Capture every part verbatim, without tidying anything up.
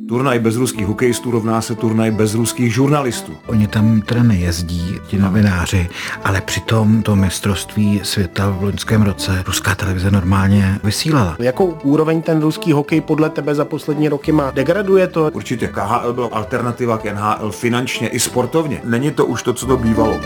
Turnaj bez ruských hokejistů rovná se turnaj bez ruských žurnalistů. Oni tam teda nejezdí, ti novináři, ale přitom to mistrovství světa v loňském roce ruská televize normálně vysílala. Jakou úroveň ten ruský hokej podle tebe za poslední roky má? Degraduje to? Určitě K H L byla alternativa k N H L finančně i sportovně. Není to už to, co to bývalo.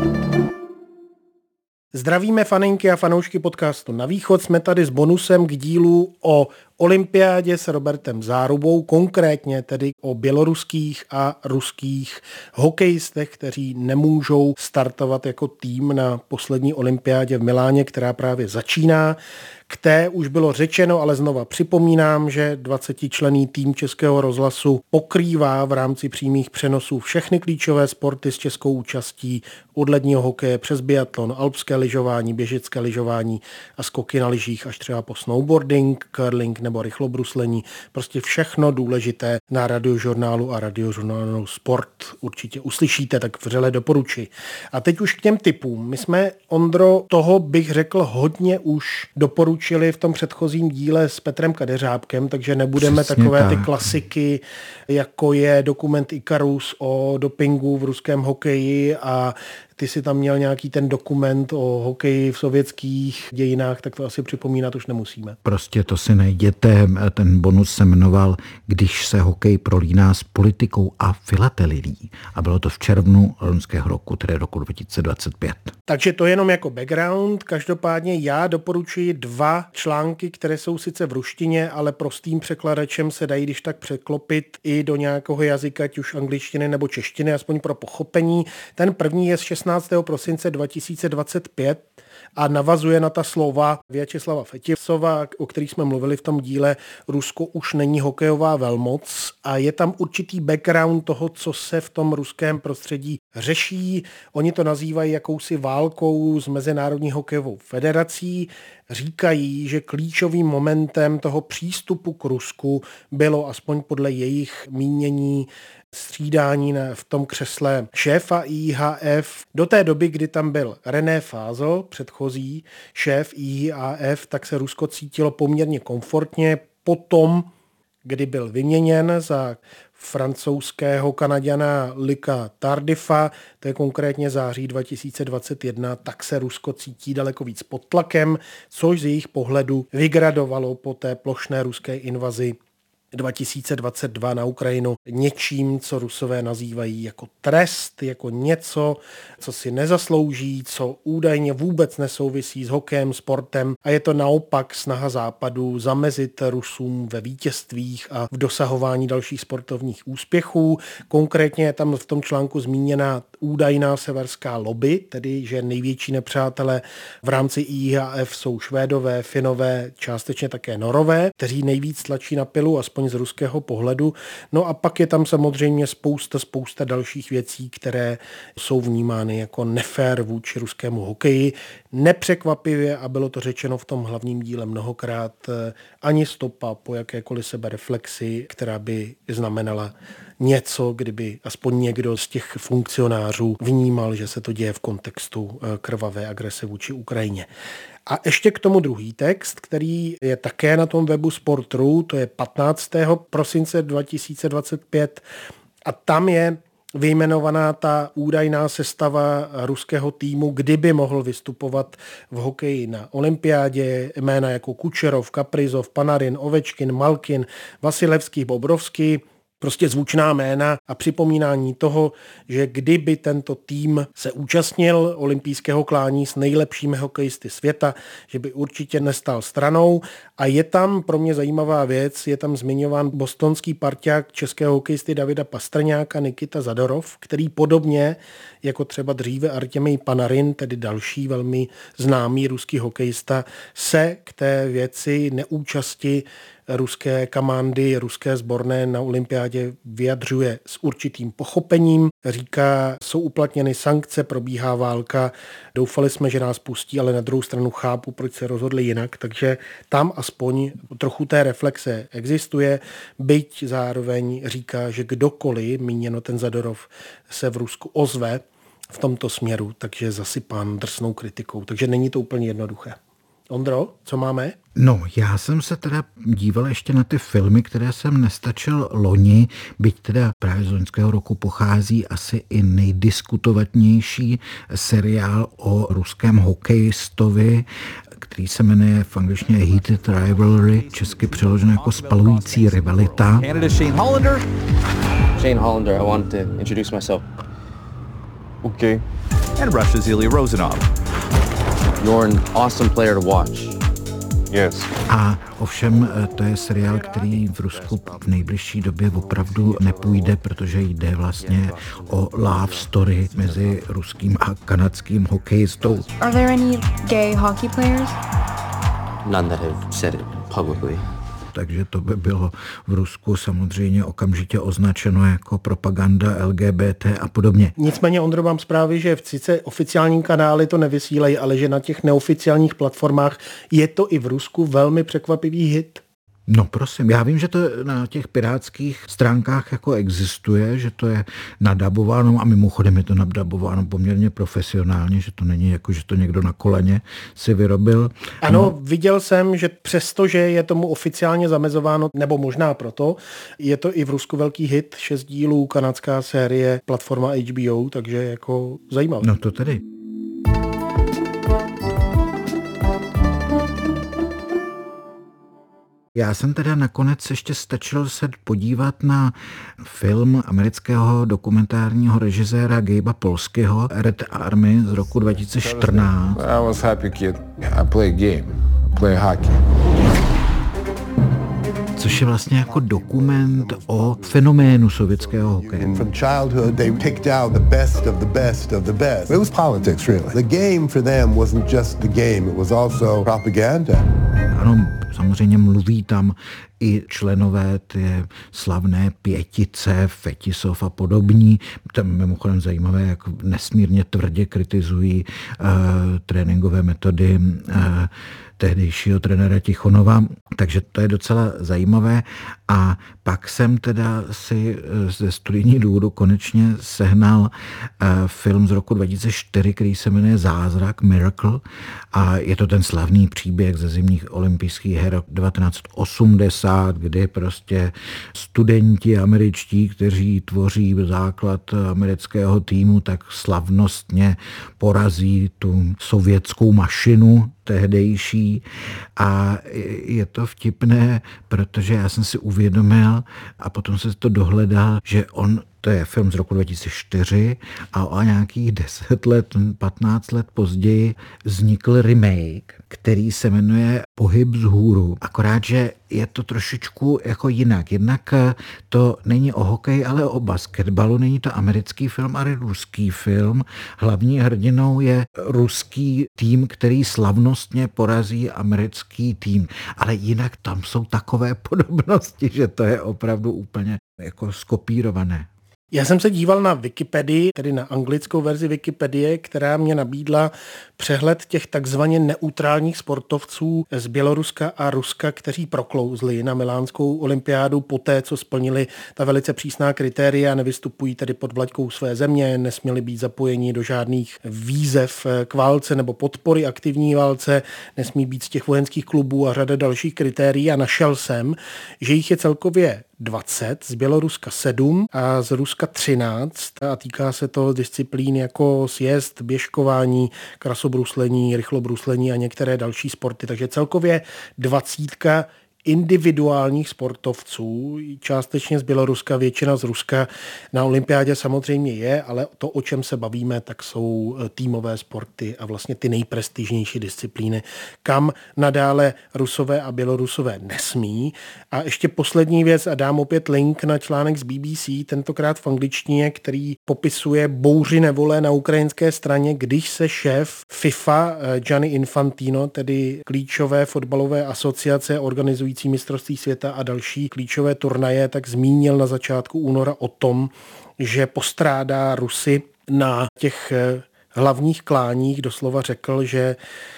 Zdravíme faninky a fanoušky podcastu Na východ. Jsme tady s bonusem k dílu o olympiádě s Robertem Zárubou, konkrétně tedy o běloruských a ruských hokejistech, kteří nemůžou startovat jako tým na poslední olympiádě v Miláně, která právě začíná. K té už bylo řečeno, ale znova připomínám, že dvacetičlenný tým Českého rozhlasu pokrývá v rámci přímých přenosů všechny klíčové sporty s českou účastí, od ledního hokeje přes biatlon, alpské lyžování, běžecké lyžování a skoky na lyžích až třeba po snowboarding, curling nebo rychlobruslení. Prostě všechno důležité na Radiožurnálu a Radiožurnálu Sport určitě uslyšíte, tak vřele doporučuji. A teď už k těm tipům. My jsme, Ondro, toho bych řekl hodně už doporučili v tom předchozím díle s Petrem Kadeřábkem, takže nebudeme Přesně takové tak. ty klasiky, jako je dokument Ikarus o dopingu v ruském hokeji a ty si tam měl nějaký ten dokument o hokeji v sovětských dějinách, tak to asi připomínat už nemusíme. Prostě to si najděte, ten bonus se jmenoval Když se hokej prolíná s politikou a filatelií. A bylo to v červnu loňského roku, tedy roku dva tisíce dvacet pět. Takže to jenom jako background. Každopádně já doporučuji dva články, které jsou sice v ruštině, ale prostým překladačem se dají když tak překlopit i do nějakého jazyka, ať už angličtiny nebo češtiny, aspoň pro pochopení. Ten první je z šestnáctého prosince dva tisíce dvacet pět a navazuje na ta slova Vyacheslava Fetisova, o kterých jsme mluvili v tom díle Rusko už není hokejová velmoc, a je tam určitý background toho, co se v tom ruském prostředí řeší. Oni to nazývají jakousi válkou s Mezinárodní hokejovou federací. Říkají, že klíčovým momentem toho přístupu k Rusku bylo, aspoň podle jejich mínění, střídání v tom křesle šéfa I H F. Do té doby, kdy tam byl René Fázl, předchozí šéf I H F, tak se Rusko cítilo poměrně komfortně. Potom, kdy byl vyměněn za francouzského Kanaďana Lucas Tardiffa, to je konkrétně září dva tisíce dvacet jedna, tak se Rusko cítí daleko víc pod tlakem, což z jejich pohledu vygradovalo po té plošné ruské invazi dva tisíce dvacet dva na Ukrajinu něčím, co Rusové nazývají jako trest, jako něco, co si nezaslouží, co údajně vůbec nesouvisí s hokejem, sportem, a je to naopak snaha Západu zamezit Rusům ve vítězstvích a v dosahování dalších sportovních úspěchů. Konkrétně je tam v tom článku zmíněna údajná severská lobby, tedy že největší nepřátelé v rámci I H F jsou Švédové, Finové, částečně také Norové, kteří nejvíc tlačí na pilu, aspoň z ruského pohledu. No a pak je tam samozřejmě spousta, spousta dalších věcí, které jsou vnímány jako nefér vůči ruskému hokeji. Nepřekvapivě, a bylo to řečeno v tom hlavním díle mnohokrát, ani stopa po jakékoliv sebereflexi, která by znamenala něco, kdyby aspoň někdo z těch funkcionářů vnímal, že se to děje v kontextu krvavé agrese vůči Ukrajině. A ještě k tomu druhý text, který je také na tom webu Sport.ru, to je patnáctého prosince dva tisíce dvacet pět, a tam je vyjmenovaná ta údajná sestava ruského týmu, kdyby mohl vystupovat v hokeji na olympiádě. Jména jako Kučerov, Kaprizov, Panarin, Ovečkin, Malkin, Vasilevský, Bobrovský. Prostě zvučná jména a připomínání toho, že kdyby tento tým se účastnil olympijského klání s nejlepšími hokejisty světa, že by určitě nestal stranou. A je tam pro mě zajímavá věc, je tam zmiňován bostonský parťák českého hokejisty Davida Pastrňáka Nikita Zadorov, který podobně jako třeba dříve Artěmij Panarin, tedy další velmi známý ruský hokejista, se k té věci neúčasti ruské komandy, ruské sborné na olympiádě vyjadřuje s určitým pochopením. Říká, jsou uplatněny sankce, probíhá válka, doufali jsme, že nás pustí, ale na druhou stranu chápu, proč se rozhodli jinak, takže tam aspoň trochu té reflexe existuje, byť zároveň říká, že kdokoliv, míněno ten Zadorov, se v Rusku ozve v tomto směru, takže zasypán drsnou kritikou, takže není to úplně jednoduché. Ondro, co máme? No, já jsem se teda díval ještě na ty filmy, které jsem nestačil loni, byť teda právě z loňského roku pochází asi i nejdiskutovatnější seriál o ruském hokejistovi, který se jmenuje v angličtině Heated Rivalry, česky přeloženo jako spalující rivalita. Shane Hollander. Shane Hollander, I wanted to introduce myself. Okay. And Russia's Ilya Rozanov. You're an awesome player to watch. Yes. A ovšem to je seriál, který v Rusku v nejbližší době opravdu nepůjde, protože jde vlastně o love story mezi ruským a kanadským hokejistou. Are there any gay hockey players? None that have said it publicly. Takže to by bylo v Rusku samozřejmě okamžitě označeno jako propaganda L G B T a podobně. Nicméně, Ondro, mám zprávy, že v sice oficiální kanály to nevysílají, ale že na těch neoficiálních platformách je to i v Rusku velmi překvapivý hit. No prosím, já vím, že to na těch pirátských stránkách jako existuje, že to je nadabováno a mimochodem je to nadabováno poměrně profesionálně, že to není jako, že to někdo na koleně si vyrobil. Ano, no. Viděl jsem, že přesto, že je tomu oficiálně zamezováno, nebo možná proto, je to i v Rusku velký hit, šest dílů, kanadská série, platforma H B O, takže jako zajímavé. No to tedy. Já jsem teda nakonec ještě stačil se podívat na film amerického dokumentárního režiséra Gabe'a Polskyho Red Army z roku dva tisíce čtrnáct. I was happy kid. I play game. I play hockey. Což je vlastně jako dokument o fenoménu sovětského hokeje. From childhood they picked out the best of the best of the best. It was politics really. The game for them wasn't just the game, it was also propaganda. Ano, samozřejmě mluví tam i členové ty slavné pětice, Fetisov a podobní. Tam mimochodem zajímavé, jak nesmírně tvrdě kritizují uh, tréninkové metody uh, tehdejšího trenéra Tichonova, takže to je docela zajímavé. A pak jsem teda si ze studijní důvodu konečně sehnal uh, film z roku dva tisíce čtyři, který se jmenuje Zázrak, Miracle, a je to ten slavný příběh ze zimních olympijských her devatenáct osmdesát, kdy prostě studenti američtí, kteří tvoří základ amerického týmu, tak slavnostně porazí tu sovětskou mašinu tehdejší. A je to vtipné, protože já jsem si uvědomil a potom se to dohledal, že on, to je film z roku dva tisíce čtyři a o nějakých deset let, patnáct let později vznikl remake, který se jmenuje Pohyb vzhůru. Akorát, že je to trošičku jako jinak. Jednak to není o hokeji, ale o basketbalu. Není to americký film, ale ruský film. Hlavní hrdinou je ruský tým, který slavnostně porazí americký tým. Ale jinak tam jsou takové podobnosti, že to je opravdu úplně jako skopírované. Já jsem se díval na Wikipedii, tedy na anglickou verzi Wikipedie, která mě nabídla přehled těch takzvaně neutrálních sportovců z Běloruska a Ruska, kteří proklouzli na milánskou olympiádu poté, co splnili ta velice přísná kritéria, nevystupují tedy pod vlajkou své země, nesměli být zapojeni do žádných výzev k válce nebo podpory aktivní válce, nesmí být z těch vojenských klubů a řada dalších kritérií a našel jsem, že jich je celkově dvacet, z Běloruska sedm a z Ruska třináct a týká se to disciplín jako sjezd, běžkování, krasobruslení, rychlobruslení a některé další sporty. Takže celkově dvacítka individuálních sportovců, částečně z Běloruska, většina z Ruska. Na olympiádě samozřejmě je, ale to, o čem se bavíme, tak jsou týmové sporty a vlastně ty nejprestižnější disciplíny, kam nadále Rusové a Bělorusové nesmí. A ještě poslední věc a dám opět link na článek z B B C, tentokrát v angličtině, který popisuje bouři nevole na ukrajinské straně, když se šéf FIFA Gianni Infantino, tedy klíčové fotbalové asociace organizují mistrovství světa a další klíčové turnaje, tak zmínil na začátku února o tom, že postrádá Rusy na těch hlavních kláních. Doslova řekl, že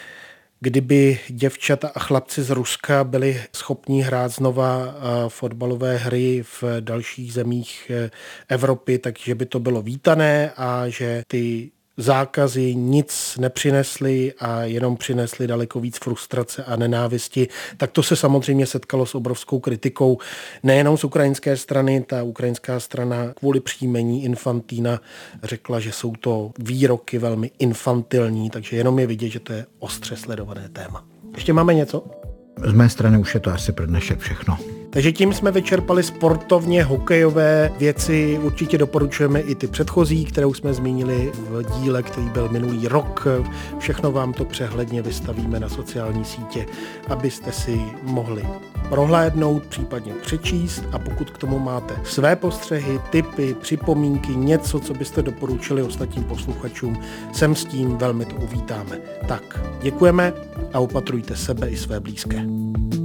kdyby děvčata a chlapci z Ruska byli schopni hrát znova fotbalové hry v dalších zemích Evropy, takže by to bylo vítané a že ty zákazy nic nepřinesly a jenom přinesly daleko víc frustrace a nenávisti, tak to se samozřejmě setkalo s obrovskou kritikou nejenom z ukrajinské strany. Ta ukrajinská strana kvůli příjmení Infantína řekla, že jsou to výroky velmi infantilní, takže jenom je vidět, že to je ostře sledované téma. Ještě máme něco? Z mé strany už je to asi pro dnešek všechno. Takže tím jsme vyčerpali sportovně hokejové věci. Určitě doporučujeme i ty předchozí, které jsme zmínili v díle, který byl minulý rok. Všechno vám to přehledně vystavíme na sociální sítě, abyste si mohli prohlédnout, případně přečíst, a pokud k tomu máte své postřehy, tipy, připomínky, něco, co byste doporučili ostatním posluchačům, sem s tím velmi to uvítáme. Tak, děkujeme a opatrujte sebe i své blízké.